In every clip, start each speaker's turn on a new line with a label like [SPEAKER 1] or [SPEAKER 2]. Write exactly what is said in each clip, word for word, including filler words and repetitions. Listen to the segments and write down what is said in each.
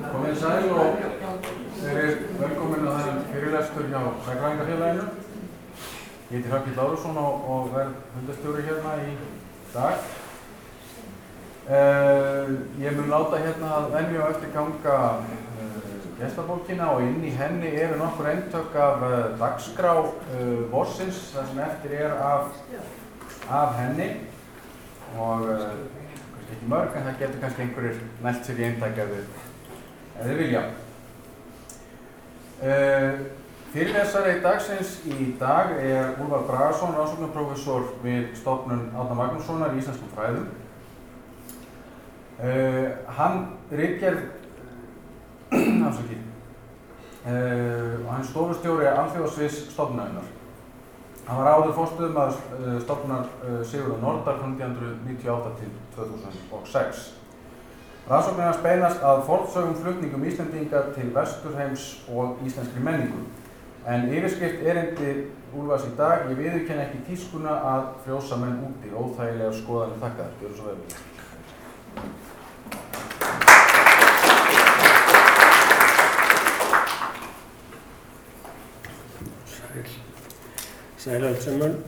[SPEAKER 1] Komið sæl og verið velkomin að þessum fyrirlestur hjá Sagnfræðingafélaginu. Ég heiti Hrafnhildur Lárusson og, og verð fundarstjóri hérna í dag. Uh, ég mun láta hérna að venju og eftir ganga uh, gestabókina og inn í henni eru nokkur eintök af uh, dagskrá uh, vorsins, það sem eftir er af, af henni og uh, kannski ekki mörg en það getur kannski einhverjir nælt sér í eintæki ef þið, ef þið vilja. Uh, Fyrirlesari dagsins í dag er Úlfar Bragason, rannsóknarprófessor við stofnun Árna Magnússonar í íslenskum fræðum. Uh, hann ritgerð, afsakið, uh, og hann stofustjóri alþjóðasviðs stofnunarinnar. Hann var áður forstöðumaður uh, stofnunar uh, Sigurðar Nordal frá nítján hundruð níutíu og átta til tvö þúsund og sex. Rannsóknir hans beinast að fornsögum flutningum Íslendinga til Vesturheims og íslenskri menningu. En yfirskrift erindi Úlfars í dag, ég viðurkenni ekki tískuna að frjósa menn úti, óþægilegar skoðanir þakkaðar. Gjörðu svo vel.
[SPEAKER 2] Sæl. Sæl alls saman.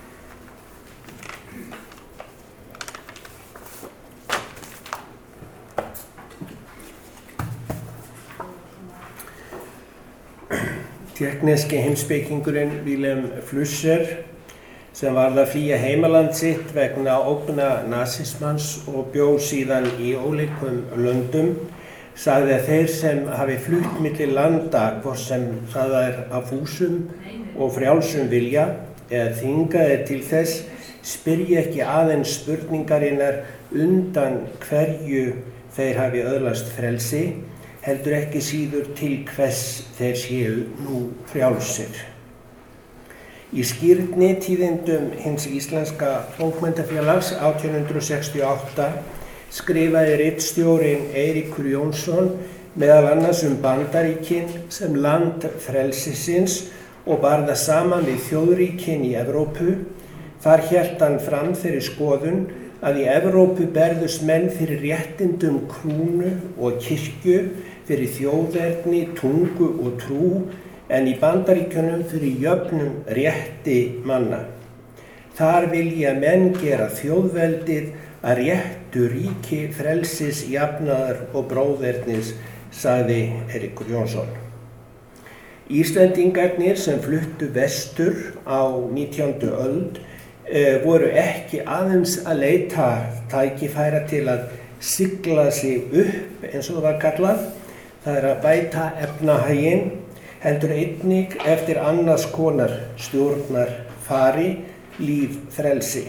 [SPEAKER 2] Tékkneski heimspekingurinn Wilhelm Flusser, sem varð að flýja heimaland sitt vegna ógna nasismans og bjó síðan í ólíkum löndum, sagði að þeir sem hafi flutt milli landa, hvort sem það er af fúsum og frjálsum vilja, eða þvingaðir til þess, spyrji ekki aðeins spurningarinnar undan hverju þeir hafi öðlast frelsi, heldur ekki síður til hvers þeir séu nú frjálsir. Í skírni tíðindum hins íslenska bókmenntafélags átján hundruð sextíu og átta skrifaði ritstjórinn Eiríkur Jónsson meðal annars um Bandaríkin sem land frelsisins og bar það saman við þjóðríkin í Evrópu. Þar hélt hann fram þeirri skoðun að í Evrópu berðust menn fyrir réttindum krúnu og kirkju, fyrir þjóðerni, tungu og trú, en í Bandaríkjunum fyrir jöfnum rétti manna. Þar vilja menn gera þjóðveldið að réttu ríki frelsis, jafnaðar og bróðernis, sagði Eiríkur Jónsson. Íslendingarnir sem fluttu vestur á nítjándu öld eh, voru ekki aðeins að leita tækifæra til að sigla sig upp, eins og það var kallað, það er að bæta efnahaginn, heldur einnig eftir annars konar stjórnar fari, líf, frelsi.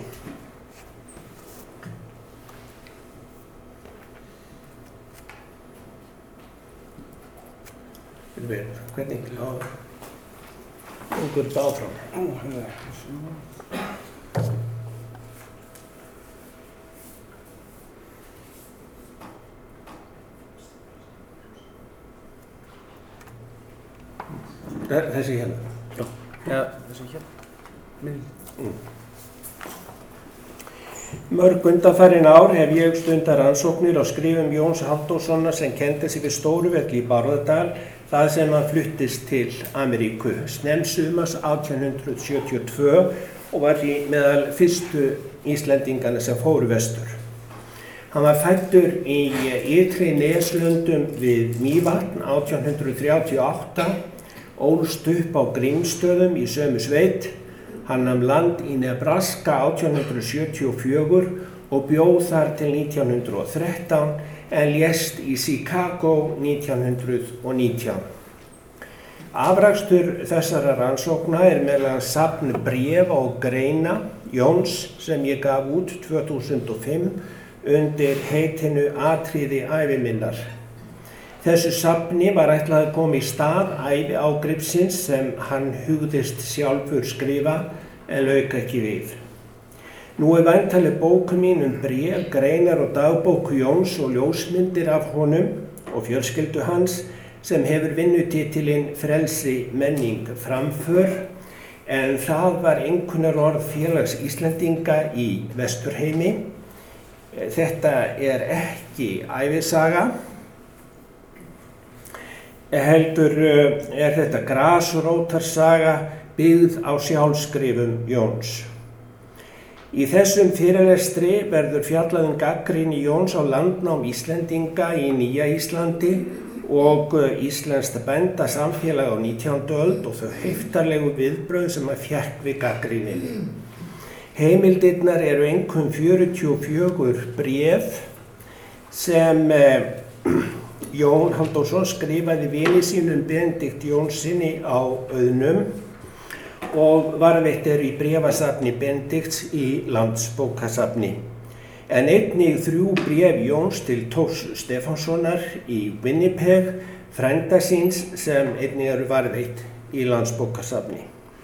[SPEAKER 2] Hvernig? Já. Ungur áfram. Ó, hefði ekki svona. Þessi hérna? Já. Ja, þessi hérna? Minn. Mm. Mörg undanfarin ár hef ég stundar rannsóknir á skrifum Jóns Halldórssonar sem kenndi sig við Stóruvelli í Bárðardal, það sem hann fluttist til Ameríku snemmsumars átján hundruð sjötíu og tvö og var í meðal fyrstu Íslendingana sem fóru vestur. Hann var fæddur í ytri Neslundum við Mývatn átján hundruð þrjátíu og átta, ólst upp á Grímsstöðum í sömu sveit. Hann nam land í Nebraska átján hundruð sjötíu og fjögur og bjó þar til nítján hundruð og þrettán en lést í Chicago nítján hundruð og nítján. Afrakstur þessara rannsókna er meðal safn bréfa og greina Jóns sem ég gaf út tvö þúsund og fimm undir heitinu Atriði ævi minnar. Þessu safni var ætlað að koma í stað ævi ágripsins sem hann hugðist sjálfur skrifa en lauk ekki við. Nú er væntanleg bók mín um bréf, greinar og dagbók Jóns og ljósmyndir af honum og fjölskyldu hans sem hefur vinnutitilinn Frelsi, menning, framför, en það var einkunnarorð Félags Íslendinga í Vesturheimi. Þetta er ekki ævisaga. heldur er þetta grasrótarsaga byggð á sjálfskrifum Jóns. Í þessum fyrirlestri verður fjallað um gagnrýni Jóns á landnám Íslendinga í Nýja Íslandi og íslenskt bændasamfélag á nítjándu öld og þau heiftarlegu viðbrögð sem að fékk við gagnrýninni. Heimildirnar eru einkum fjörutíu og fjögur bréf sem eh, Jón Halldórsson skrifaði vini sínum Benedikt Jónssyni á Auðnum og varðveitt eru í bréfasafni Benedikts í Landsbókasafni. En einnig þrjú bréf Jóns til Thors Stefánssonar í Winnipeg, frænda síns sem einnig eru varðveitt í Landsbókasafni.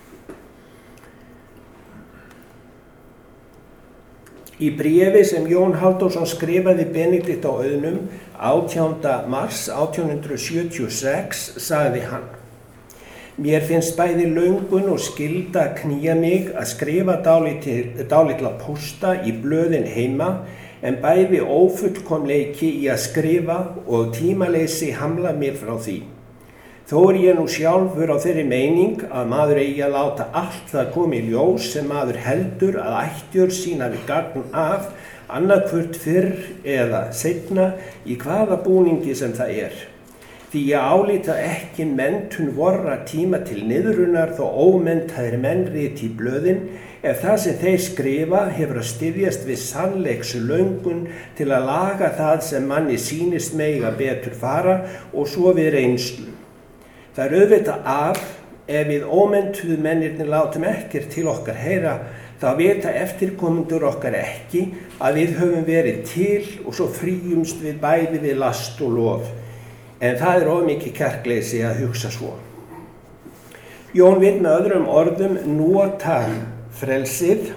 [SPEAKER 2] Í bréfi sem Jón Halldórsson skrifaði Benedikt á Auðnum átjánda mars átján hundruð sjötíu og sex sagði hann: Mér finnst bæði löngun og skylda knýja mig að skrifa dálitla pósta í blöðin heima, en bæði ófullkomleiki í að skrifa og tímaleysi hamla mér frá því. Þó er ég nú sjálfur á þeirri meining að maður eigi að láta allt það komi í ljós sem maður heldur að ættjör sína við gagn af, annarkvört fyrr eða seinna í hvaða búningi sem það er. Því ég álíta ekki menntun vorra tíma til niðrunar þó ómenntaðir menn riti í blöðin, ef það sem þeir skrifa hefur að styðjast við sannleikslöngun til að laga það sem manni sýnist mega betur fara og svo við reynslu. Það er auðvitað af ef við ómenntuðu mennirnir látum ekkert til okkar heyra, þá vita eftirkomendur okkar ekki að við höfum verið til og svo fríumst við bæði við last og lof. En það er of mikið kjarkleysi að hugsa svo. Jón vill með öðrum orðum nota frelsið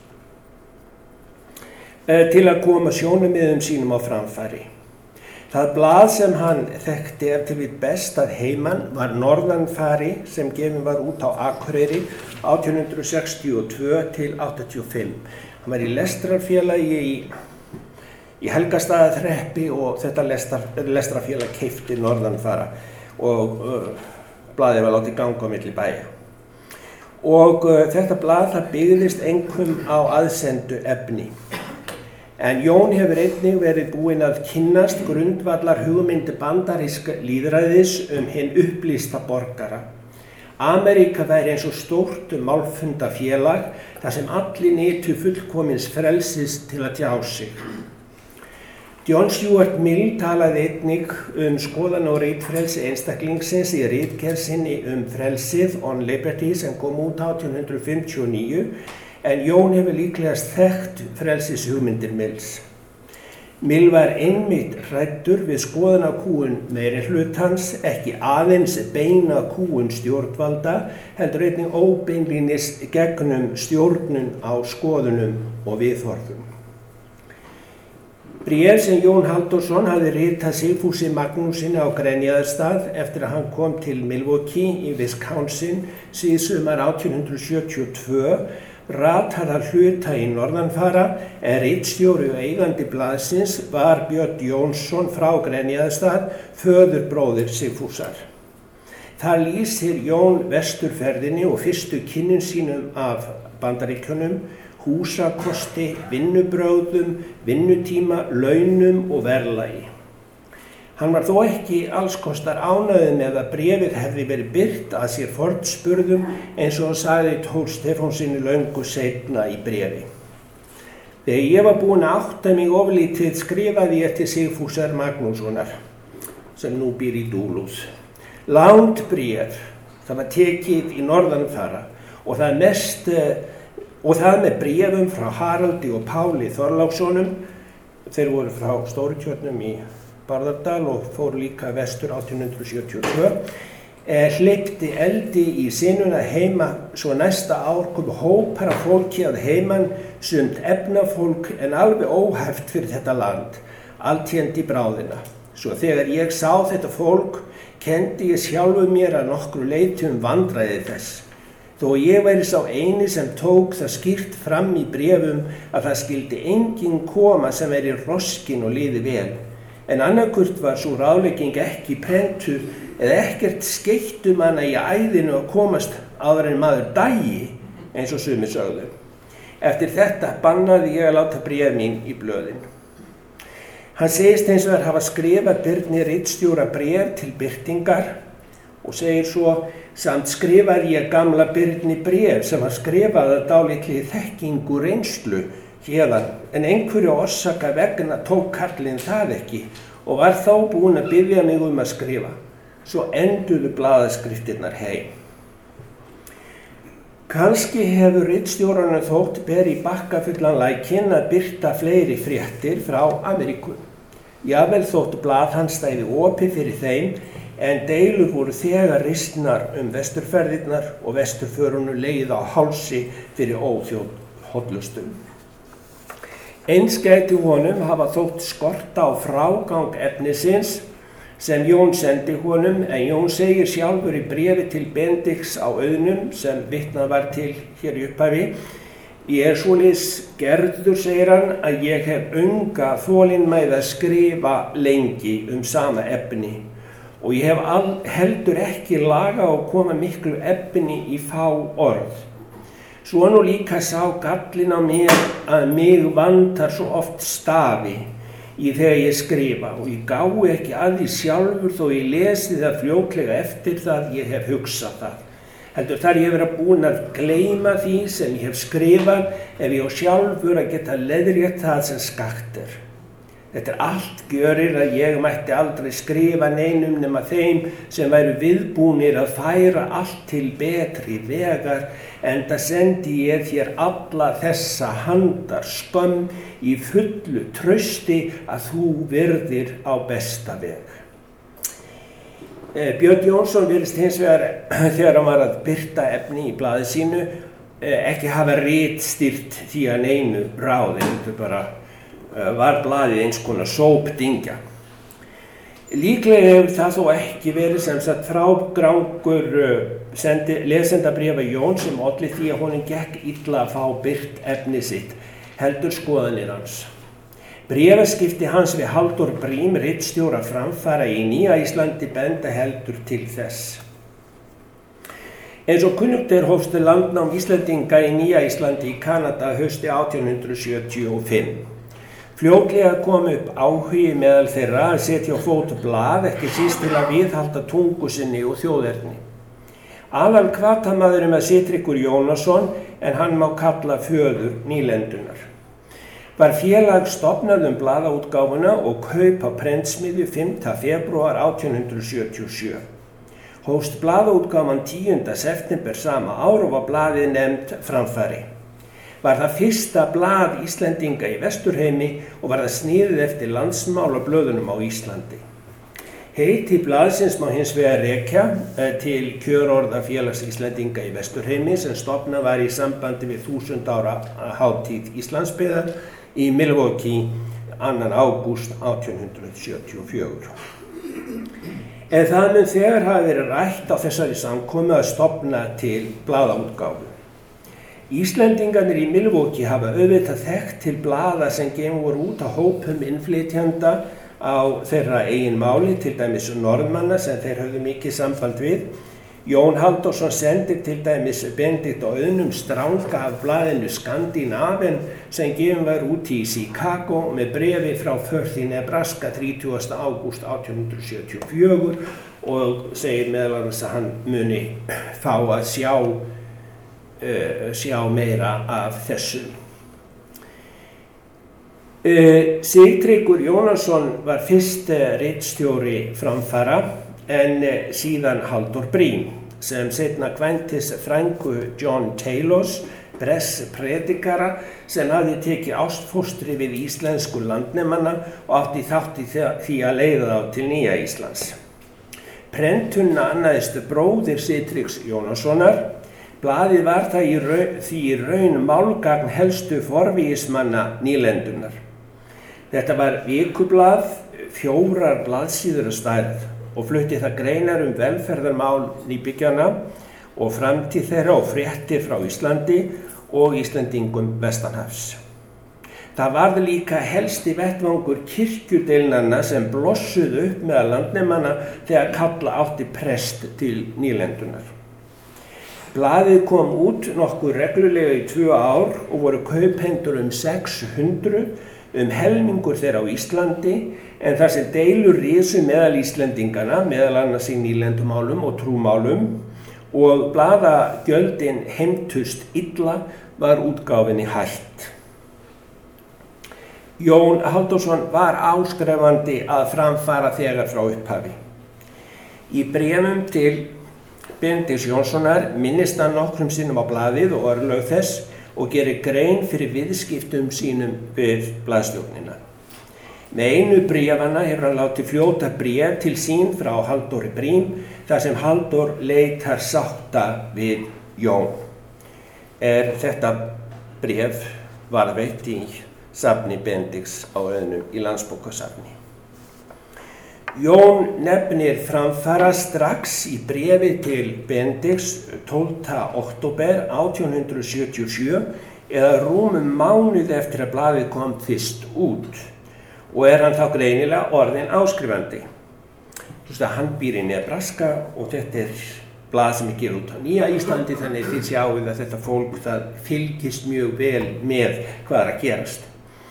[SPEAKER 2] til að koma sjónarmiðum sínum á framfæri. Það blað sem hann þekkti ef til við best að heiman var Norðanfari sem gefin var út á Akureyri átján hundruð sextíu og tvö til áttatíu og fimm. Hann var í lestrarfélagi í í Helgastaðaþreppi og þetta lestar, lestrarfélag keypti Norðanfara og uh, blaðið var látið ganga á milli bæja. Og uh, þetta blað það byggðist einkum á aðsendu efni. En Jón hefur einnig verið búinn að kynnast grundvallar hugmyndi bandaríska lýðræðis um hinn upplýsta borgara. Ameríka væri eins og stórt málfundafélag þar sem allir nytu fullkomins frelsis til að tjá sig. John Stuart Mill talaði einnig um skoðan og ritfrelsi einstaklingsins í ritgerð sinni um frelsið On Liberty sem kom út átján hundruð fimmtíu og níu, en Jón hefur líklegast þekkt frelsishugmyndir Mills. Mill var einmitt hræddur við skoðanakúgun meirihlutans, ekki aðeins beina kúgun stjórnvalda, heldur einnig óbeinlínis gegnum stjórnun á skoðunum og viðhorfum. Bréf sem Jón Halldórsson hafði ritað Sigfúsi Magnúsinni á Grenjaðarstað eftir að hann kom til Milwaukee í Wisconsin síðsumar átján hundruð sjötíu og tvö, rataði að hluta í Norðanfara, en ritstjóri og eigandi blaðsins var Björn Jónsson frá Grenjaðarstað, föðurbróðir Sigfúsar. Það lýsir Jón vesturferðinni og fyrstu kynnin sínum af Bandaríkjunum, húsakosti, vinnubrögðum, vinnutíma, launum og verðlagi. Hann var þó ekki allskostar ánægður með að bréfið hefði verið birt að sér fornspurðum eins og hann sagði Thor Stefánssyni löngu seinna í bréfi. Þegar ég var búinn að átta mig oflítið skrifaði ég til Sigfúsar Magnússonar, sem nú býr í Duluth. Langt bréf, það var tekið í Norðanfara og það mest Og það með bréfum frá Haraldi og Páli Þorlákssonum, þeir voru frá Stórutjörnum í Bárðardal og fóru líka vestur átján hundruð sjötíu og tvö, eh, hleypti eldi í sinuna heima, svo næsta ár kom hópar af fólki að heiman, sumt efnafólk en alveg óhæft fyrir þetta land, alltént í bráðina. Svo þegar ég sá þetta fólk, kenndi ég sjálfu mér að nokkru leyti um vandræði þess. Þó ég væri sá eini sem tók það skýrt fram í bréfum að það skyldi enginn koma sem væri roskin og liði vel. en annarkvort var svo ráðlegging ekki prentuð eða ekkert skeytt um hana í æðinu að komast áður en maður dæi, eins og sumir sögðu. Eftir þetta bannaði ég að láta bréf mín í blöðin. Hann segist hins vegar hafa skrifað Birni ritstjóra bréf til birtingar og segir svo: samt skrifaði ég gamla Birni bréf sem hann skrifaði að dálitli þekkingu reynslu héðan, en einhverju orsaka vegna tók karlinn það ekki og var þá búinn að biðja mig um að skrifa. Svo enduðu blaðaskriftirnar heim. Kannski hefur ritstjóranum þótt ber í bakkafullan lækinn að birta fleiri fréttir frá Ameríku. Jafnvel þótt blað hans stæði opið fyrir þeim, en deilur voru þegar ristnar um vesturferðirnar og vesturförunu leið á hálsi fyrir óþjóðhollustum. Eins gæti honum hafa þótt skorta á frágang efnisins sem Jón sendi honum, en Jón segir sjálfur í bréfi til Benedikts á Auðnum sem vitnað var til hér í upphafi: ég er svoleiðis gerður, segir hann, að ég hef unga þolinmæði að skrifa lengi um sama efni og ég hef all, heldur ekki laga að koma miklu efni í fá orð. Svo nú líka sá gallinn á mér að mig vantar svo oft stafi í þegar ég skrifa og ég gái ekki að því sjálfur þó ég lesi það fljótlega eftir það ég hef hugsað það. Heldur þar ég vera búin að gleyma því sem ég hef skrifað ef ég á sjálfur að geta leiðrétt það sem skakt er. Þetta er allt gjörir að ég mætti aldrei skrifa neinum nema þeim sem væru viðbúnir að færa allt til betri vegar, enda sendi ég þér alla þessa handar skömm í fullu trausti að þú virðir á besta veg. Björn Jónsson virðist hins vegar þegar hann var að birta efni í blaði sínu ekki hafa ritstýrt því að neinu ráði, þetta bara var blaðið eins konar sópdingja. Líklega hefur það þó ekki verið sem sagt frágangur sendi, lesendabréfa Jón sem olli því að honum gekk illa að fá birt efni sitt, heldur skoðanir hans. Bréfaskipti hans við Halldór Brím, ritstjóra Framfara í Nýja Íslandi, benda heldur til þess. Eins og kunnugt er hófst landnám Íslendinga í Nýja Íslandi í Kanada hausti átján hundruð sjötíu og fimm. Fljótlega kom upp áhugi meðal þeirra að setja á fót blað, ekki síst til að viðhalda tungu sinni og þjóðerni. Aðal hvatamaðurinn var Sigtryggur Jónasson, en hann má kalla föður nýlendunar. Var félag stofnað um blaðaútgáfuna og kaup á prentsmiðju fimmta febrúar átján hundruð sjötíu og sjö. Hófst blaðaútgáfan tíunda september sama ár og var blaðið nefnt Framfari. Var það fyrsta blað Íslendinga í Vesturheimi og var það sniðið eftir landsmálablöðunum á Íslandi. Heiti blaðsins má hins vegar rekja til kjörorða félags Íslendinga í Vesturheimi sem stofnað var í sambandi við þúsund ára hátíð Íslandsbyggðar í Milwaukee annan ágúst átján hundruð sjötíu og fjögur. En það mun þegar hafi verið rætt á þessari samkomu að stofna til blaðaútgáfu. Íslendingarnir í Milwaukee hafa auðvitað þekkt til blaða sem gefin voru út á hópum innflytjenda á þeirra eigin máli, til dæmis Norðmanna sem þeir höfðu mikið samband við. Jón Halldórsson sendir til dæmis Benedikt á Auðnum stranga af blaðinu Skandinaven sem gefin var út í Chicago með bréfi frá Firth í Nebraska þrítugasta ágúst átján hundruð sjötíu og fjögur og segir meðal annars að hann muni fá að sjá Uh, sjá meira af þessu. Uh, Sigtryggur Jónasson var fyrst uh, ritstjóri Framfara en uh, síðan Halldór Brím sem seinna kvæntis frænku John Taylors, bress predikara sem hafði tekið ástfóstri við íslensku landnemanna og átti þátt í því að leiða þá til Nýja Íslands. Prentunna annaðist bróðir Sigtryggs Jónassonar. Blaðið var það í raun, því í raun málgagn helstu forvígismanna nýlendunar. Þetta var vikublað, fjórar blaðsíður að stærð og flutti það greinar um velferðarmál nýbyggjana og framtíð þeirra og fréttir frá Íslandi og Íslendingum vestanhafs. Það varð líka helsti vettvangur kirkjudeilnanna sem blossuðu upp meðal landnemanna þegar kalla átti prest til nýlendunar. Blaðið kom út nokkuð reglulega í tvö ár og voru kauphendur um sex hundruð, um helmingur þeirra á Íslandi, en þar sem deilur risu meðal Íslendingana, meðal annars í nýlendumálum og trúmálum, og blaðagjöldin heimtust illa, var útgáfinni hætt. Jón Halldórsson var áskrifandi að framfara þegar frá upphafi. Í bréfum til Benedikts Jónssonar minnist hann nokkrum sinnum á blaðið og örlög þess og gerir grein fyrir viðskiptum sínum við blaðstjórnina. Með einu bréfanna hefur hann látið fljóta bréf til sín frá Halldóri Brím þar sem Halldór leitar sátta við Jón. Er þetta bréf varðveitt í safni Benedikts á Auðnum í Landsbókasafni. Jón nefnir framfara strax í bréfi til Benedikts tólfta október átján hundruð sjötíu og sjö eða rúmum mánuð eftir að blaðið kom fyrst út og er hann þá greinilega orðinn áskrifandi. Þú veist að hann býr í Nebraska og þetta er blað sem er gefið út á Nýja Íslandi, þannig þið sjáið að þetta fólk það fylgist mjög vel með hvað er að gerast.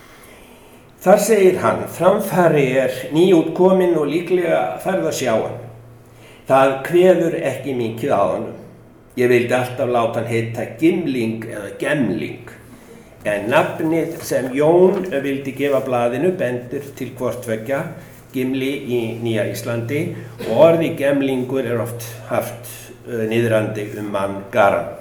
[SPEAKER 2] Þar segir hann, framfari er nýútkominn og líklega færð að sjá hann. Það kveður ekki mikið á honum. Ég vildi alltaf láta hann heita Gimling eða Gemling, en nafnið sem Jón vildi gefa blaðinu bendur til hvort tveggja, Gimli í Nýja Íslandi, og orði Gemlingur er oft haft niðrandi um mann garan.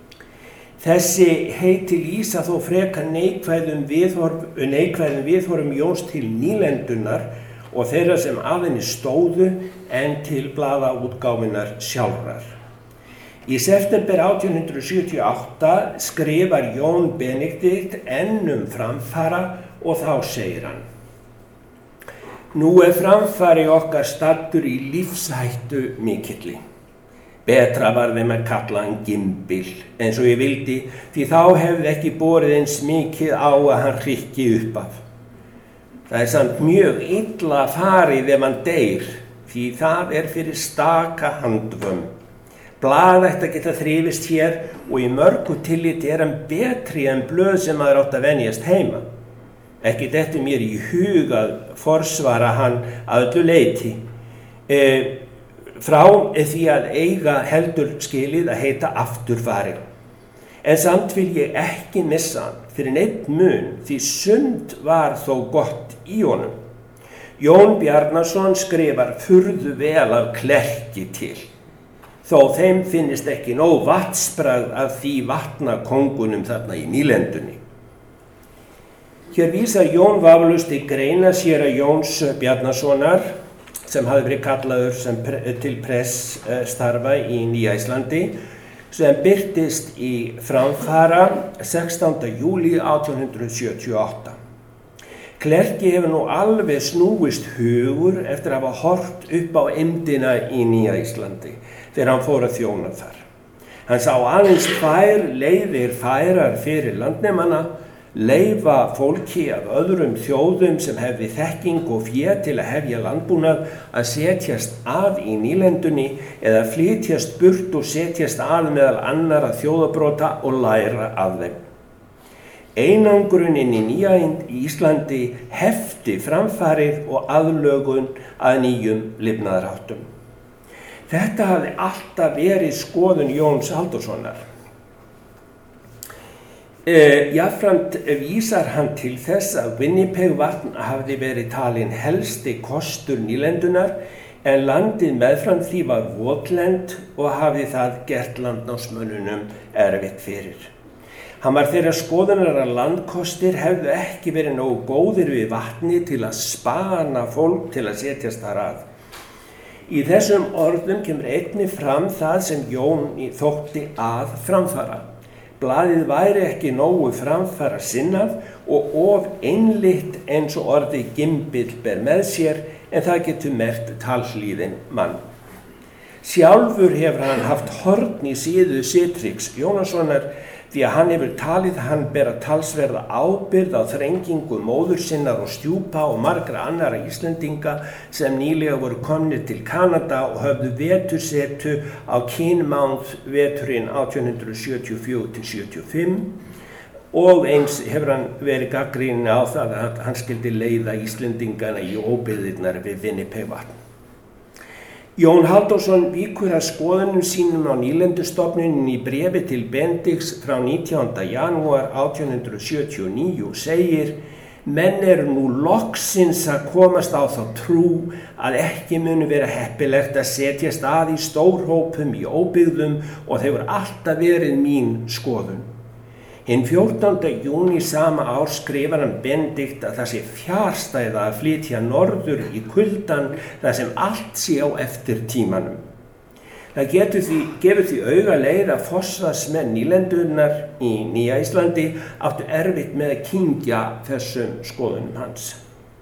[SPEAKER 2] Þessi heiti lýsa þó frekar neikvæðum viðhorf, neikvæðum viðhorfum Jóns til nýlendunar og þeirra sem að henni stóðu en til blaðaútgáfinnar sjálfrar. Í september átján hundruð sjötíu og átta skrifar Jón Benedikt enn um framfara og þá segir hann: Nú er framfari okkar staddur í lífshættu mikilli. Betra var þeim að kalla hann Gimbil, eins og ég vildi, því þá hefði ekki borið eins mikið á að hann hrykki upp af. Það er samt mjög illa farið ef hann deyr, því það er fyrir staka handvömm. Blað ætti að geta þrifist hér og í mörgu tilliti er hann betri en blöð sem maður átt að venjast heima. Ekki dettur mér í hug að forsvara hann að öllu leyti. E, frá því að eiga heldur skilið að heita afturfari. En samt vil ég ekki missa hann fyrir neitt mun, því sund var þó gott í honum. Jón Bjarnason skrifar furðu vel af Klerki til, þó þeim finnist ekki nóg vatnsbragð af því vatnakongunum þarna í nýlendunni. Hér vísar Jón vafalaust í greina séra Jóns Bjarnasonar, sem hafði verið kallaður sem pre, til pressstarfa í Nýja Íslandi, sem birtist í framfara sextánda júlí átján hundruð sjötíu og átta. Klerki hefur nú alveg snúist hugur eftir að hafa hort upp á eymdina í Nýja Íslandi þegar hann fór að þjóna þar. Hann sá aðeins tvær leiðir færar fyrir landnemanna, leyfa fólki af öðrum þjóðum sem hefði þekking og fé til að hefja landbúnað að setjast að í nýlendunni eða flytjast burt og setjast að meðal annarra þjóðabrota og læra af þeim. Einangrunin í Nýja Íslandi hefti framfarið og aðlögun að nýjum lifnaðarháttum. Þetta hafði alltaf verið skoðun Jóns Halldórssonar. E, jafnframt vísar hann til þess að Winnipeg-vatn hafði verið talin helsti kostur nýlendunar en landið meðfram því var votlend og hafði það gert landnámsmönnunum erfitt fyrir. Hann var þeirra skoðunar að landkostir hefðu ekki verið nógu góðir við vatni til að spana fólk til að setjast þar að. Í þessum orðum kemur einnig fram það sem Jón þótti að framfara. Blaðið væri ekki nógu framfara sinnað og of einlitt eins og orði Gimbill ber með sér, en það getur merkt talhlýðin mann. Sjálfur hefur hann haft horn í síðu Sitriks Jónassonar því að hann hefur talið hann bera talsverða ábyrgð á þrengingu móður sinnar og stjúpa og margra annara Íslendinga sem nýlega voru komnir til Kanada og höfðu vetursetu á Kynmount veturinn átján hundrað sjötíu og fjögur til sjötíu og fimm og eins hefur hann verið gagnrýninn á það að hann skyldi leiða Íslendingana í óbyggðirnar við Winnipeg-vatn. Jón Halldórsson víkur að skoðunum sínum á nýlendustofnuninni í bréfi til Benedikts frá nítjánda janúar átján hundrað sjötíu og níu og segir: menn eru nú loksins að komast á þá trú að ekki muni vera heppilegt að setjast að í stórhópum í óbyggðum og það hefur alltaf verið mín skoðun. Hinn fjórtánda júní sama ár skrifar hann Benedikt að það sé fjarstæða að flytja norður í kuldan þar sem allt sé á eftir tímanum. Það getur því, gefur því auga leið að forsvarsmenn nýlendurnar í Nýja Íslandi áttu erfitt með að kyngja þessum skoðunum hans.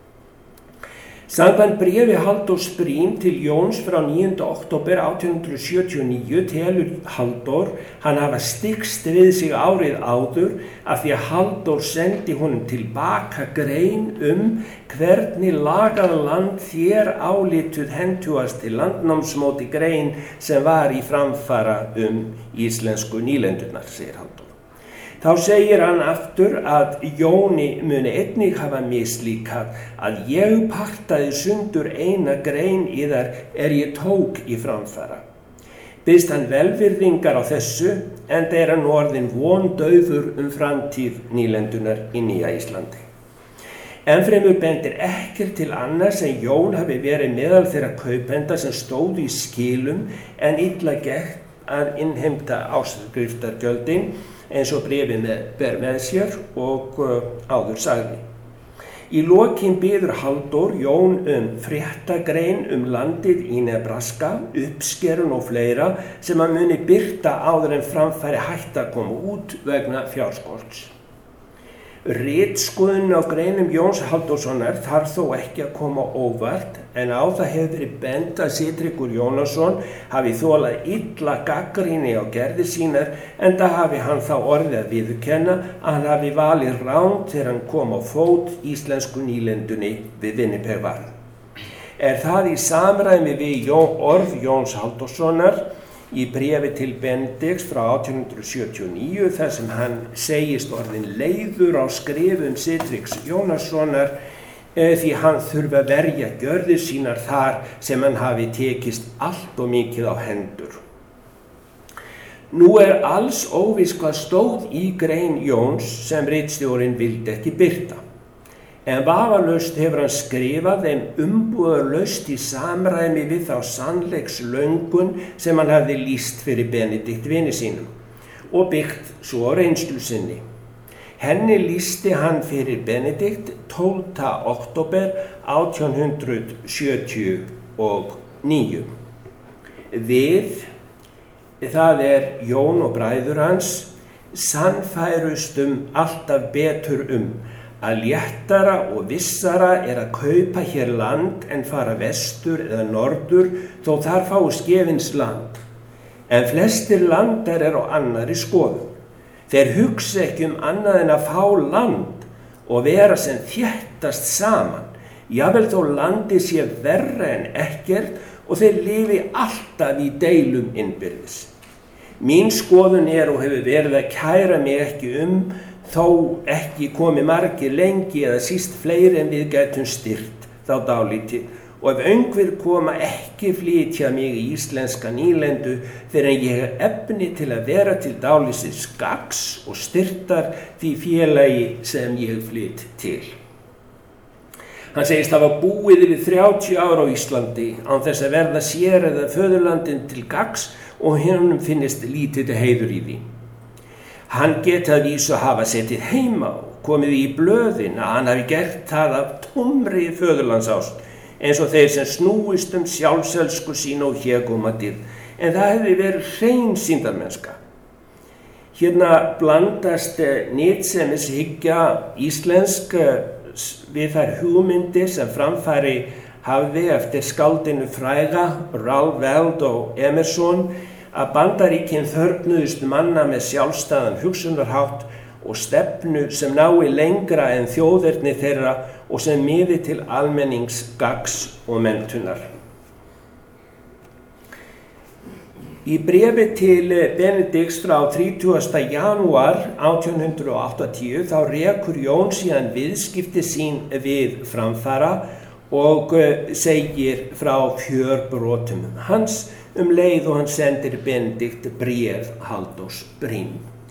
[SPEAKER 2] Samkvæmt bréfi Halldórs Briem til Jóns frá níunda október átján hundrað sjötíu og níu telur Halldór hann hafa styggst við sig árið áður af því að Halldór sendi honum tilbaka grein um hvernig lagað land þér álituð hentugast til landnámsmóti grein sem var í framfara um íslensku nýlendurnar, segir Halldór. Þá segir hann aftur að Jóni muni einnig hafa mislíkað að ég partaði sundur eina grein yðar er ég tók í framfara. Biðst hann velvirðingar á þessu, enda er hann orðinn vondaufur um framtíð nýlendunar í Nýja Íslandi. Ennfremur bendir ekkert til annars en Jón hafi verið meðal þeirra kaupenda sem stóðu í skilum en illa gekk að innheimta áskriftargjöldin eins og bréfið með, ber með sér og uh, áður sagði. Í lokin biður Halldór Jón um fréttagrein um landið í Nebraska, uppskerun og fleira sem hann muni birta áður en framfæri hætta að koma út vegna fjárskorts. Ritskoðun á greinum Jóns Halldórssonar þarf þó ekki að koma óvart en á það hefur verið bent að Sigtryggur Jónasson hafi þolað illa gagnrýni á gerðir sínar enda hafi hann þá orðið að viðurkenna að hann hafi valið rangt þegar hann kom á fót íslensku nýlendunni við Winnipeg-vatn. Er það í samræmi við Jón, orð Jóns Halldórssonar í bréfi til Benedikts frá átján hundrað sjötíu og níu þar sem hann segist orðin leiður á skrifum Sigtryggs Jónassonar e, því hann þurfi að verja gjörðir sínar þar sem hann hafi tekist allt og mikið á hendur. Nú er alls óvíst hvað stóð í grein Jóns sem ritstjórinn vildi ekki birta. En vafalaust hefur hann skrifað þeim umbúðalaust í samræmi við þá sannleikslöngun sem hann hafði lýst fyrir Benedikt vini sínum og byggt svo á reynslu sinni. Henni lýsti hann fyrir Benedikt tólfta október átján hundrað sjötíu og níu. Við, það er Jón og bræður hans, sannfærustum alltaf betur um að léttara og vissara er að kaupa hér land en fara vestur eða norður þó þar fáist gefins land. En flestir landar er á annarri skoðun. Þeir hugsa ekki um annað en að fá land og vera sem þéttast saman. Jafnvel þó landi sé verra en ekkert og þeir lifi alltaf í deilum innbyrðis. Mín skoðun er og hefur verið að kæra mig ekki um þó ekki komi margir lengi eða síst fleiri en við gætum styrt þá dálítið og ef einhver koma ekki flytja mig í íslenska nýlendu þegar ég hef efni til að vera til dálítis gagns og styrtar því félagi sem ég flyt til. Hann segist hafa búið yfir þrjátíu ár á Íslandi án þess að verða sér eða föðurlandin til gagns og honum finnist lítið heiður í því. Hann geti að vísu hafa setið heima og komið í blöðin að hann hafi gert það af tómri föðurlandsást eins og þeir sem snúist um sjálfselsku sín og hégómadýrð, en það hefði verið hrein sýndarmennska. Hérna blandast nytsemishyggja íslensk við þær hugmyndir sem framfæri hafði eftir skáldinu fræga Ralph Waldo Emerson að Bandaríkin þörfnuðust manna með sjálfstæðan hugsunarhátt og stefnu sem nái lengra en þjóðerni þeirra og sem miði til almennings gagns og menntunar. Í bréfi til Benedikts frá þrítugasta janúar átján hundrað áttatíu þá rekur Jón síðan viðskipti sín við Framfara og segir frá fjörbrotum hans um leið og hann sendir Benedikt bréf Halldórs Brím.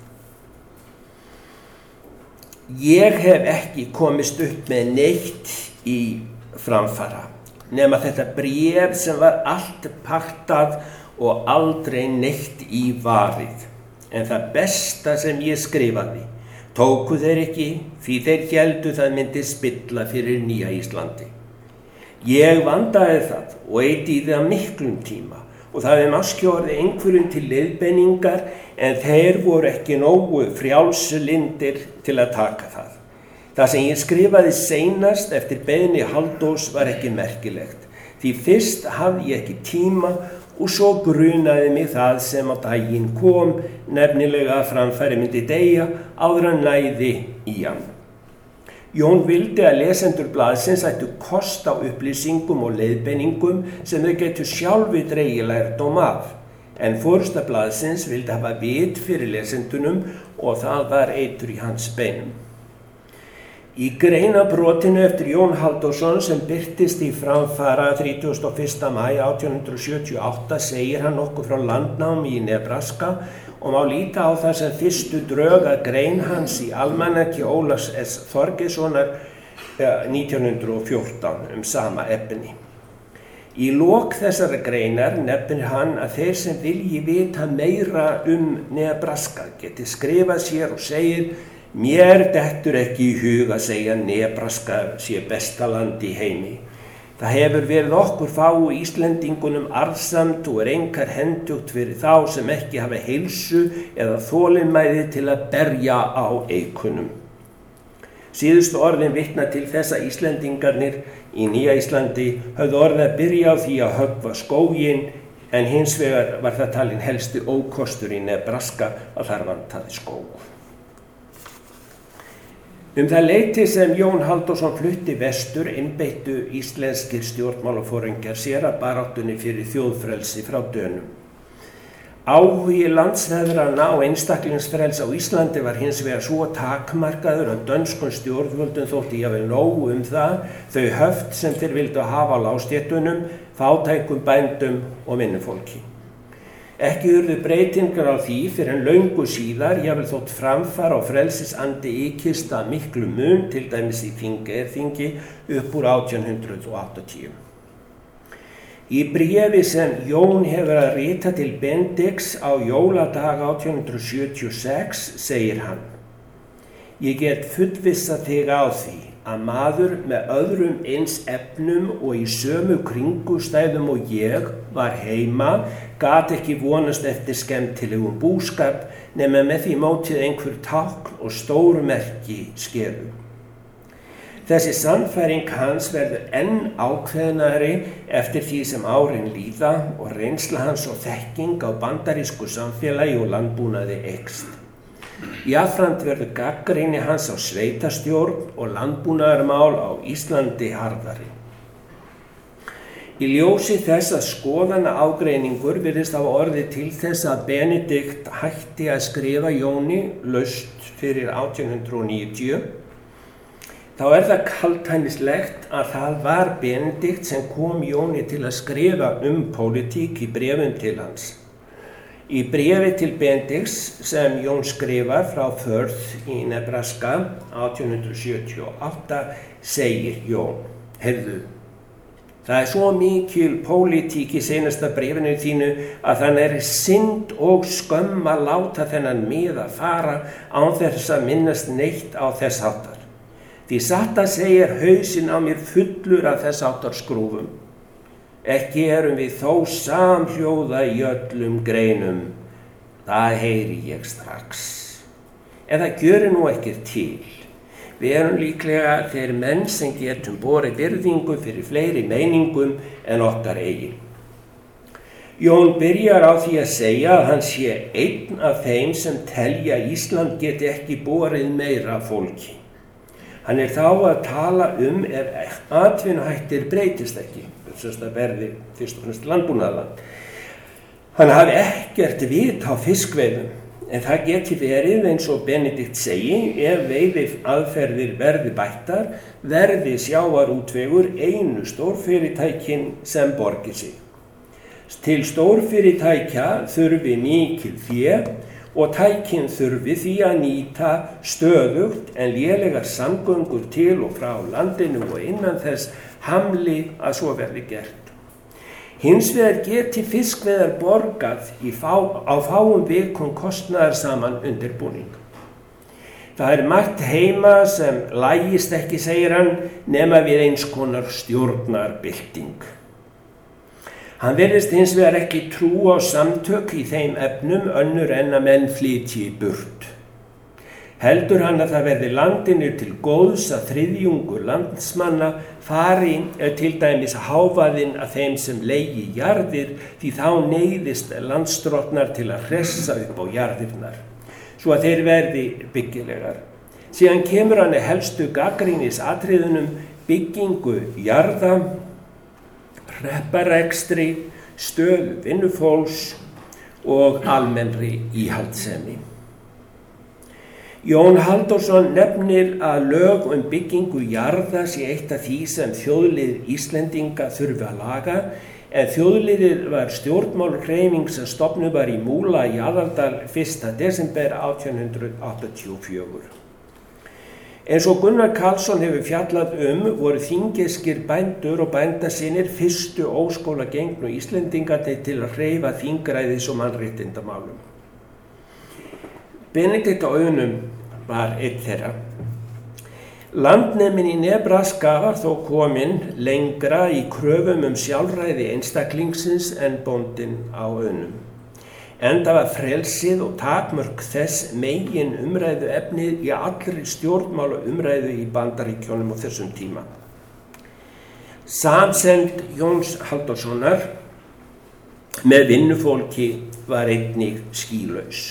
[SPEAKER 2] Ég hef ekki komist upp með neitt í Framfara, nema þetta bréf sem var allt partað og aldrei neitt í varið. En það besta sem ég skrifaði tóku þeir ekki, því þeir héldu það myndi spilla fyrir Nýja Íslandi. Ég vandaði það og eyddi í það miklum tíma og það hefði máski orðið einhverjum til leiðbeiningar en þeir voru ekki nógu frjálslyndir til að taka það. Það sem ég skrifaði seinast eftir beiðni Halldórs var ekki merkilegt, því fyrst hafði ég ekki tíma og svo grunaði mig það sem á daginn kom, nefnilega að Framfari myndi deyja áður en næði í hann. Jón vildi að lesendur blaðsins ættu kost á upplýsingum og leiðbeiningum sem þau getur sjálfi dregið lærdóm af, en forysta blaðsins vildi hafa vit fyrir lesendunum og það var eitur í hans beinum. Í greinabrotinu eftir Jón Halldórsson sem birtist í Framfara þrítugasta og fyrsta maí átján hundrað sjötíu og átta segir hann nokkuð frá landnámi í Nebraska og má líta á það sem fyrstu drög að grein hans í almanaki Ólafs S. Þorgeirssonar nítján hundrað og fjórtán um sama efni. Í lok þessara greinar nefnir hann að þeir sem vilji vita meira um Nebraska geti skrifað sér og segir: Mér dettur ekki í hug að segja Nebraska sé besta land í heimi. Það hefur verið okkur fáu Íslendingunum arðsamt og er einkar hentugt fyrir þá sem ekki hafa heilsu eða þolinmæði til að berja á eikunum. Síðustu orðin vitna til þess að Íslendingarnir í Nýja Íslandi höfðu orðið að byrja á því að höggva skóginn, en hins vegar var það talin helsti ókostur í Nebraska að þar vantaði skóg. Um það leyti sem Jón Halldórsson flutti vestur einbeittu íslenskir stjórnmálaforingjar sér að baráttunni fyrir þjóðfrelsi frá Dönum. Áhugi landsfeðranna og einstaklingsfrelsi á Íslandi var hins vegar svo takmarkaður að dönskum stjórnvöldum þótti jafnvel nóg um það þau höft sem þeir vildu hafa á lágstéttunum, fátækum bændum og vinnufólki. Ekki urðu breytingar á því fyrir en löngu síðar, jafnvel þótt Framfara og frelsisandi ykist að miklu mun, til dæmis í Þingeyjarþingi upp úr átján hundrað áttatíu. Í bréfi sem Jón hefur að rita til Benedikts á jóladag átján hundrað sjötíu og sex segir hann: Ég get fullvissa þig á því að maður með öðrum eins efnum og í sömu kringustæðum og ég var heima gat ekki vonast eftir skemmtilegum búskap nema með því mótið einhver tákn og stór merki skeru. Þessi sannfæring hans verður enn ákveðnari eftir því sem árin líða og reynsla hans og þekking á bandarísku samfélagi og landbúnaði eykst. Jafnframt verður gagnrýni hans á sveitarstjórn og landbúnaðarmál á Íslandi harðari. Í ljósi þess að skoðana ágreiningur virðist hafa orðið til þess að Benedikt hætti að skrifa Jóni laust fyrir átján hundrað níutíu, þá er það kaldhæðnislegt að það var Benedikt sem kom Jóni til að skrifa um pólitík í bréfum til hans. Í bréfi til Benedikts sem Jón skrifar frá Firth í Nebraska átján hundrað sjötíu og átta segir Jón: Heyrðu, það er svo mikil pólitík í seinasta bréfinu þínu að það er synd og skömm að láta þennan miða fara án þess að minnast neitt á þess háttar. Því satt að segja hausinn á mér fullur af þess háttar skrúfum. Ekki erum við þó samhljóða í öllum greinum, það heyri ég strax. En það gjörir nú ekkert til. Við erum líklega þeir menn sem getum borið virðingu fyrir fleiri meiningum en okkar eigin. Jón byrjar á því að segja að hann sé einn af þeim sem telja að Ísland geti ekki borið meira fólki. Hann er þá að tala um ef atvinnuhættir breytist ekki, þess að verði fyrst og fremst landbúnaðarland. Hann hafi ekkert vit á fiskveiðum, en það geti verið eins og Benedikt segi, ef veiði aðferðir verði bættar, verði sjávarútvegur einu stórfyrirtækin sem borgi sig. Til stórfyrirtækja þurfi mikið fé og tækin þurfi því að nýta stöðugt en lélegar samgöngur til og frá landinu og innan þess hamli að svo verði gert. Hins vegar geti fiskveiðar borgað í fá, á fáum vikum kostnaðar saman undirbúning. Það er margt heima sem lægist ekki, segir hann, nema við eins konar stjórnarbylting. Hann virðist hins vegar ekki trú á samtök í þeim efnum önnur en að menn flytji burt. Heldur hann að það verði landinu til góðs að þriðjungur landsmanna fari til dæmis hávaðinn að þeim sem leigi jarðir, því þá neyðist landsdrottnar til að hressa upp á jarðirnar, svo að þeir verði byggilegar. Síðan kemur hann að helstu gagnrýnisatriðunum byggingu jarða, hrepparekstri, stöðu vinnufólks og almennri íhaldssemi. Jón Halldórsson nefnir að lög um byggingu jarða sé eitt af því sem þjóðlið Íslendinga þurfi að laga, en þjóðliðið var stjórnmálahreyfing sem stofnuð var í Múla í Aðaldal fyrsta desember átján hundruð áttatíu og fjögur. Eins og Gunnar Karlsson hefur fjallað um voru þingeskir bændur og bændasinir fyrstu óskólagengnu Íslendingarnir til að hreyfa þingræðis og mannréttindamálum. Benedikt á Auðnum var einn þeirra. Landneminn í Nebraska var þó kominn lengra í kröfum um sjálfræði einstaklingsins en bóndinn á Auðnum. Enda var frelsið og takmörk þess megin umræðu efnið í allri stjórnmála umræðu í Bandaríkjunum á þessum tíma. Samsemd Jóns Halldórssonar með vinnufólki var einnig skýlaus.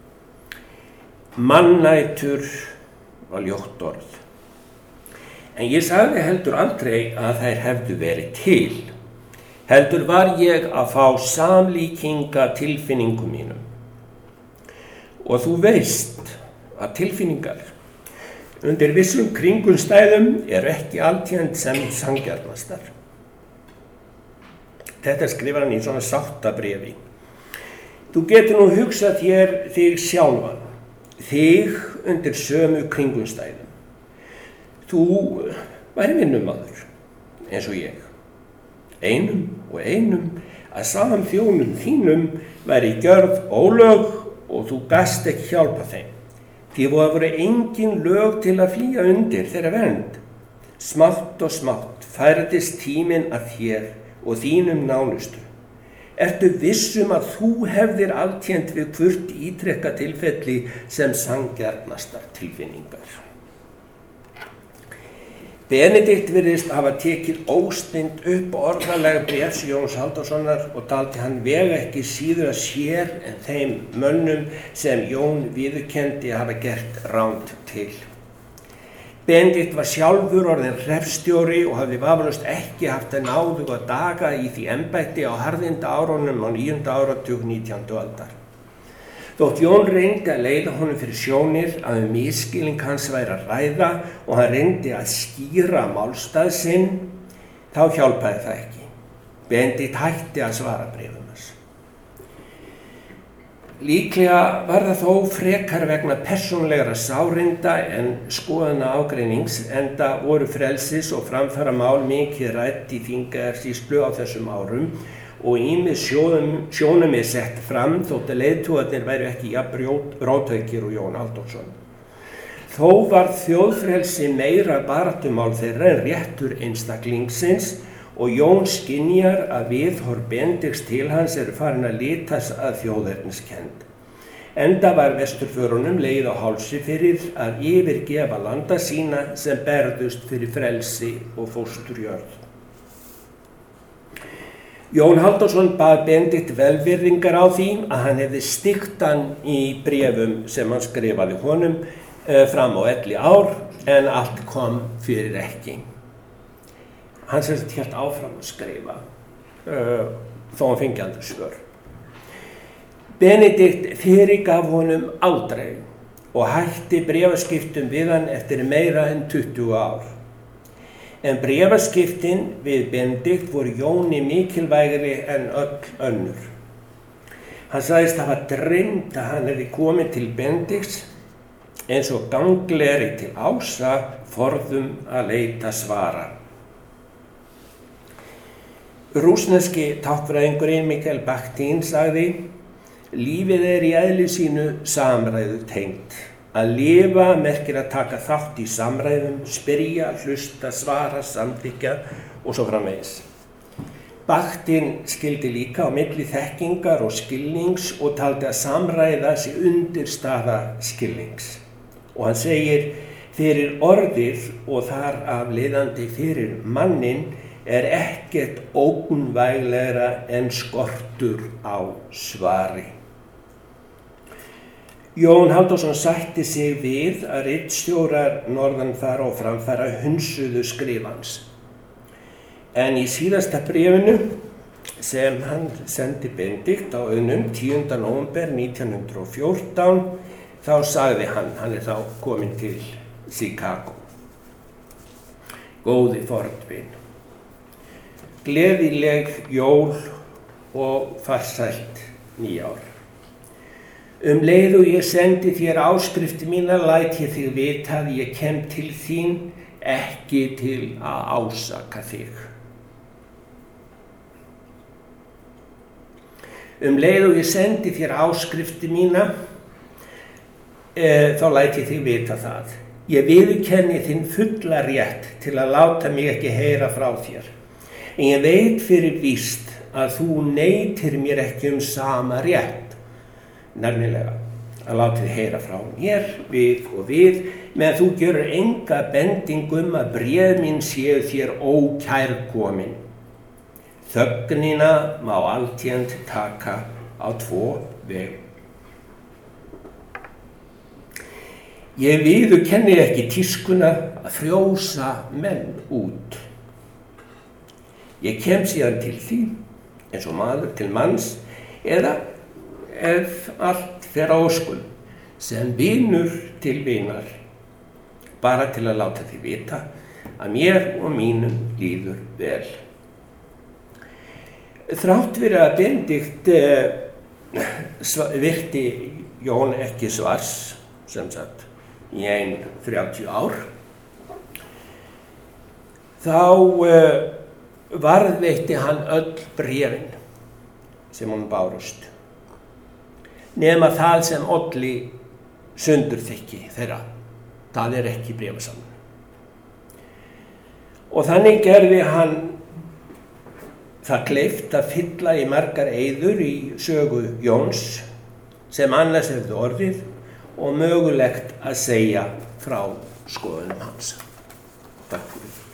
[SPEAKER 2] Mannætur var ljótt orð. En ég sagði heldur aldrei að þær hefðu verið til. Heldur var ég að fá samlíkinga tilfinningum mínum. Og þú veist að tilfinningar undir vissum kringumstæðum eru ekki alltént sem sanngjarnastar. Þetta skrifar hann í svona sáttabréfi. Þú getur nú hugsað þér þig sjálfan, þig undir sömu kringumstæðum. Þú væri vinnumaður eins og ég. Einum og einum að saman þjónum þínum væri gjörð ólög og þú gast ekki hjálpa þeim. Því voru engin lög til að flýja undir þeirra vernd. Smátt og smátt færðist tíminn að þér og þínum nánustu. Ertu vissum að þú hefðir alltént við hvort ítrekka tilfelli sem sanngjarnastar tilfinningar. Benedikt virðist hafa tekið óstinnt upp orðalega bréfs Jóns Halldórssonar og taldi hann vega ekki síður að sér en þeim mönnum sem Jón viðurkenndi hafa gert rangt til. Benedikt var sjálfur orðinn hreppstjóri og hafði vafalaust ekki haft að náðuga daga í því embætti á harðinda árunum á níunda áratug nítjándu aldar. Þótt Jón reyndi að leiða honum fyrir sjónir að um misskilning hans væri að ræða og hann reyndi að skýra málstað sinn, þá hjálpaði það ekki. Benedikt hætti að svara bréfum hans. Líklega var það þó frekar vegna persónlegra sárinda en skoðana ágreinings, enda voru frelsis og framfara mál mikið rædd í Þingeyjarsýslu á þessum árum og ýmis sjónum er sett fram þótt að leiðtogarnir væru ekki jafn róttækir og Jón Halldórsson. Þó var þjóðfrelsi meira baráttumál þeirra en réttur einstaklingsins og Jón skynjar að viðhorf Benedikts til hans eru farin að litast að þjóðerniskennd. Enda var vesturförunum leið á hálsi fyrir að yfirgefa landa sína sem berðust fyrir frelsi og fósturjörð. Jón Halldórsson bað Benedikt velvirðingar á því að hann hefði stygt hann í bréfum sem hann skrifaði honum uh, fram á elli ár en allt kom fyrir ekki. Hann sem þetta hélt áfram að skrifa uh, þó hann fengi aldrei svör. Benedikt fyrirgaf honum aldrei og hætti bréfaskiptum við hann eftir meira en tuttugu ár. En bréfaskiptin við Benedikt voru Jóni mikilvægri en öll önnur. Hann sagðist hafa dreymt að hann hefði komið til Benedikts eins og gangleri til Ása forðum að leita svara. Rússneski táknfræðingurinn Mikhail Bakhtin sagði: lífið er í eðli sínu samræðu tengt. Að lifa merkir að taka þátt í samræðum, spyrja, hlusta, svara, samþykkja og svo framvegis. Bakhtin skildi líka á milli þekkingar og skilnings og taldi að samræða sé undirstaða skilnings. Og hann segir: fyrir orðið og þar af leiðandi fyrir mannin er ekkert ógnvænlegra en skortur á svari. Jón Halldórsson sætti sig við að ritstjórar norðan þar og framfæra hunsuðu skrifans. En í síðasta bréfinu sem hann sendi Benedikt á Auðnum tíunda nóvember nítján hundruð og fjórtán þá sagði hann, hann er þá kominn til Chicago: góði fornvin, gleðileg jól og farsælt nýár. Um leið og ég sendi þér áskrifti mína læt ég þig vita að ég kem til þín ekki til að ásaka þig. Um leið og ég sendi þér áskrifti mína e, þá læt ég þig vita það. Ég viðurkenni þinn fulla rétt til að láta mig ekki heyra frá þér. En ég veit fyrir víst að þú neitir mér ekki um sama rétt. Nefnilega að láta þig heyra frá mér, við og við, meðan þú gjörur enga bendingum að bréf mín séu þér ókærkomin. Þögnina má alltént taka á tvo vegu. Ég viðurkenni ekki tískuna að frjósa menn út. Ég kem síðan til þín, eins og maður til manns, eða ef allt fer á óskum, sem vinur til vinar, bara til að láta þig vita að mér og mínum líður vel. Þrátt fyrir að Benedikt eh, virti Jón ekki svars, sem sagt, í ein þrjátíu ár, þá eh, varðveitti hann öll bréfin sem hann bárust, nema það sem olli sundurþykki þeirra. Það er ekki bréfasamin. Og þannig gerði hann það kleift að fylla í margar eyður í sögu Jóns sem annars hefði orðið og mögulegt að segja frá skoðunum hans. Takk fyrir.